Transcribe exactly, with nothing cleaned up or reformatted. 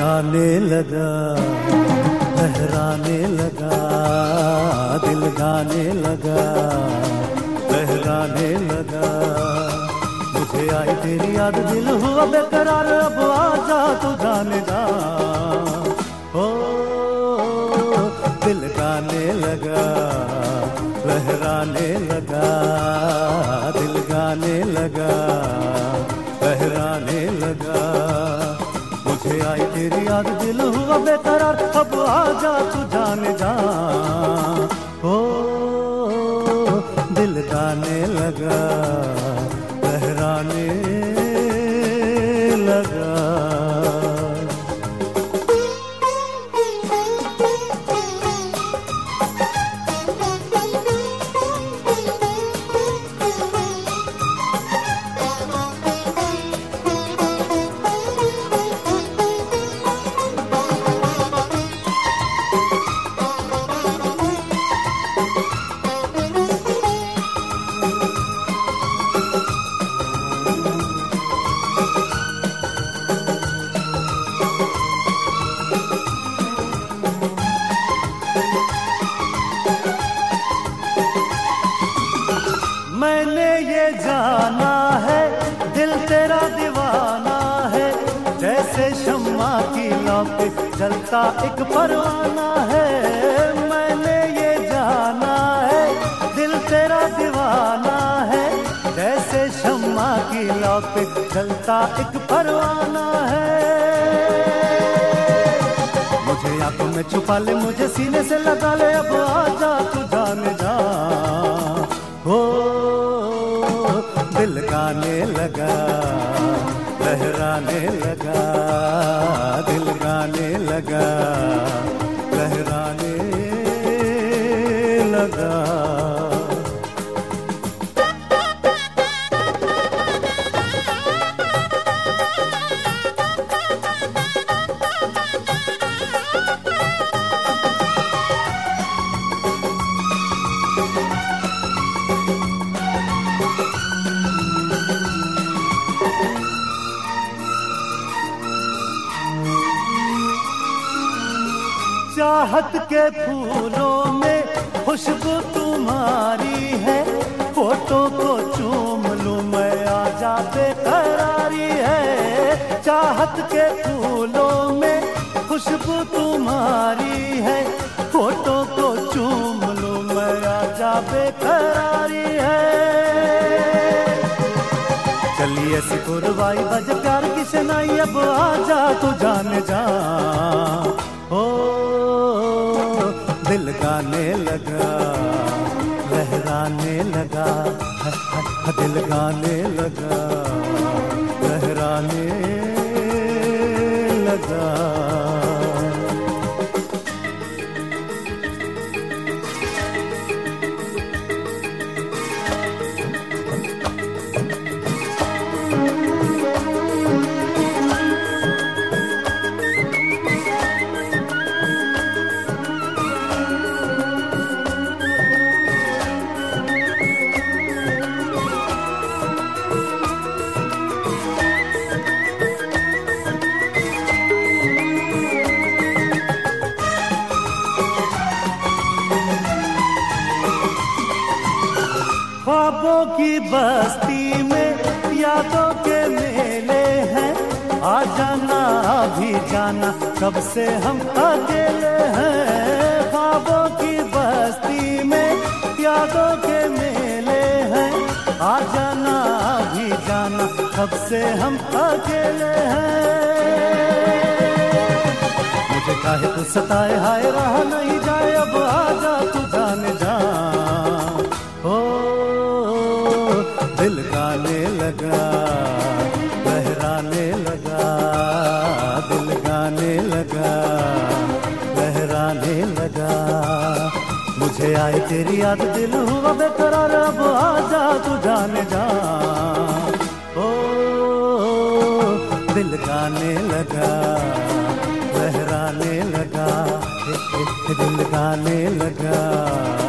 गाने लगा, लहराने लगा, दिल गाने लगा, लहराने लगा। मुझे आई तेरी याद, दिल हुआ बेकरार, अब आजा तू जाने जा। ओ दिल गाने लगा, लहराने लगा, दिल गाने लगा, लहराने लगा। मुझे आई तेरी याद, दिल हुआ बेकरार, अब आजा तू जाने जा। ओ दिल गाने लगा, लहराने लगा। मैंने ये जाना है, दिल तेरा दीवाना है, जैसे शम्मा की लौ पे जलता एक परवाना है। मैंने ये जाना है, दिल तेरा दीवाना है, जैसे शम्मा की लौ पे जलता एक परवाना है। मुझे आंखों में छुपा ले, मुझे सीने से लगा ले, अब आजा तू जाने जा। हो दिल गाने लगा, लहराने लगा, दिल गाने लगा, लहराने लगा। चाहत के फूलों में खुशबू तुम्हारी है, फोटो को चूम लूं मैं, आजा बेकरारी है। चाहत के फूलों में खुशबू तुम्हारी है, फोटो को चूम लूं मैं, आजा बेकरारी है। चलिए ऐसी पुरवाई बज प्यार की शनाई, अब आजा तू जाने जा। ओ दिल गाने लगा, लहराने लगा, दिल गाने लगा, लहराने लगा। ख्वाबों की बस्ती में यादों के मेले हैं, आ जाना अभी जाना, कब से हम अकेले हैं। ख्वाबों की बस्ती में यादों के मेले हैं, आ जाना अभी जाना, कब से हम अकेले हैं। मुझे काहे तू सताए, हाय रहा नहीं जाए, अब आजा तू जाने जा। ओ दिल गाने लगा, लहराने लगा, दिल गाने लगा, लहराने लगा। मुझे आई तेरी याद, दिल हुआ बेकरार, अब आजा तू जाने जा। ओ दिल गाने लगा, लहराने लगा, दिल गाने लगा।